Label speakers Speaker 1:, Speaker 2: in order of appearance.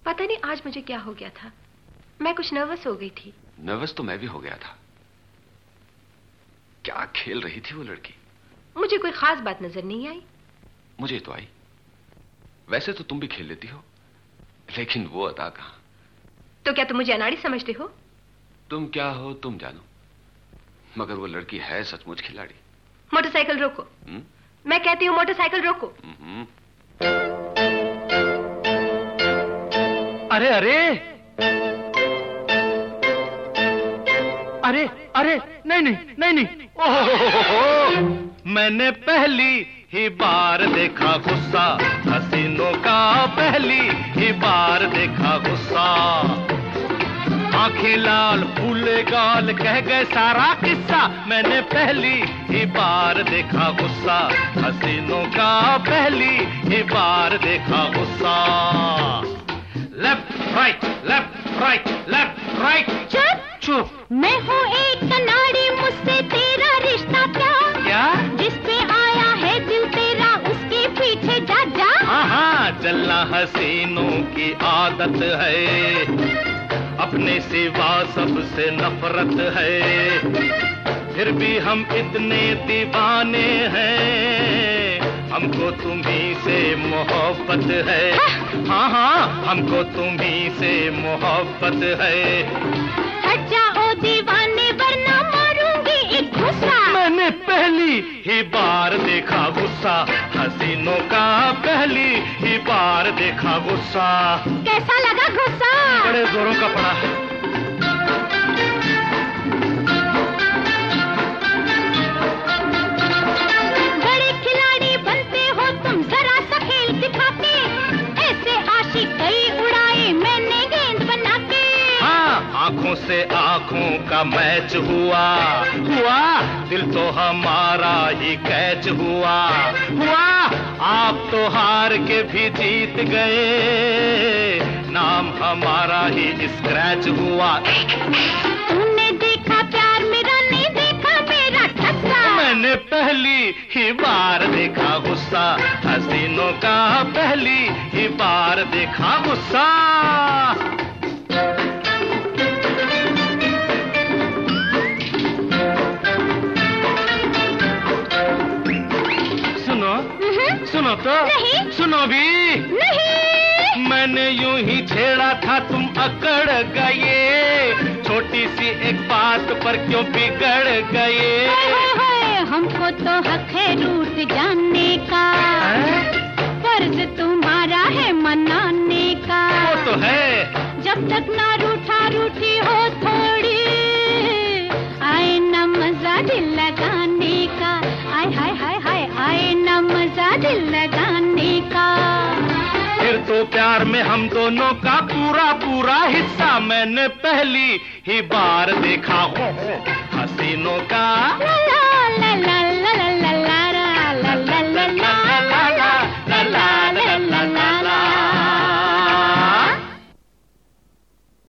Speaker 1: पता नहीं आज मुझे क्या हो गया था, मैं कुछ नर्वस हो गई थी।
Speaker 2: नर्वस तो मैं भी हो गया था। क्या खेल रही थी वो लड़की?
Speaker 1: मुझे कोई खास बात नजर नहीं आई।
Speaker 2: मुझे तो आई। वैसे तो तुम भी खेल लेती हो, लेकिन वो अदा कहां।
Speaker 1: तो क्या तुम मुझे अनाड़ी समझते हो?
Speaker 2: तुम क्या हो तुम जानो, मगर वो लड़की है सचमुच खिलाड़ी।
Speaker 1: मोटरसाइकिल रोको। मैं कहती हूँ मोटरसाइकिल रोको।
Speaker 3: अरे अरे अरे अरे नहीं नहीं नहीं नहीं, ओह मैंने पहली ही बार देखा गुस्सा, हसीनों का पहली ही बार देखा गुस्सा। आंखें लाल फूले गाल कह गए सारा किस्सा, मैंने पहली ही बार देखा गुस्सा, हसीनों का पहली ही बार देखा गुस्सा। Left right left right left right.
Speaker 4: चुप
Speaker 3: चुप,
Speaker 4: मैं हूँ एक कनाड़ी, मुझसे तेरा रिश्ता क्या? जिस पे आया है दिल तेरा उसके पीछे जा जा।
Speaker 3: हाँ जलना हसीनों की आदत है, अपने सिवा सबसे नफरत है, फिर भी हम इतने दीवाने हैं, हमको तुम्ही से मोहब्बत है। हाँ हमको तुम्ही से मोहब्बत है।
Speaker 4: हट जाओ दीवाने वरना मारूंगी एक गुस्सा।
Speaker 3: मैंने पहली ही बार देखा गुस्सा, हसीनों का पहली ही बार देखा गुस्सा।
Speaker 4: कैसा लगा गुस्सा?
Speaker 3: बड़े जोरों का पड़ा है।
Speaker 4: बड़े खिलाड़ी बनते हो तुम, जरा सा खेल दिखा के, ऐसे आशिक कई उड़ाए मैंने गेंद बना के।
Speaker 3: हाँ आंखों से आंखों का मैच हुआ, दिल तो हमारा ही कैच हुआ। आप तो हार के भी जीत गए, नाम हमारा ही स्क्रैच हुआ।
Speaker 4: तूने देखा प्यार मेरा, नहीं देखा मेरा ठस्सा।
Speaker 3: मैंने पहली ही बार देखा गुस्सा, हसीनों का पहली ही बार देखा गुस्सा। सुनो तो
Speaker 4: नहीं।
Speaker 3: सुनो भी
Speaker 4: नहीं।
Speaker 3: मैंने यूं ही छेड़ा था तुम अकड़ गए, छोटी सी एक बात पर क्यों बिगड़ गए।
Speaker 4: हमको तो हक है रूठ जाने का, फर्ज तुम्हारा है मनाने का।
Speaker 3: वो तो है।
Speaker 4: जब तक ना रूठा रूठी हो थोड़ी, आए न मजा दिल लगाने का। आय हाय हाय हाय, आए न मजा दिल लगाने का।
Speaker 3: फिर तो प्यार में हम दोनों का पूरा पूरा हिस्सा मैंने पहली ही बार देखा हसीनों का।
Speaker 4: ला ला ला ला